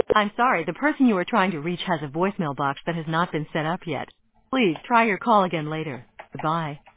I'm sorry, the person you are trying to reach has a voicemail box that has not been set up yet. Please try your call again later. Goodbye.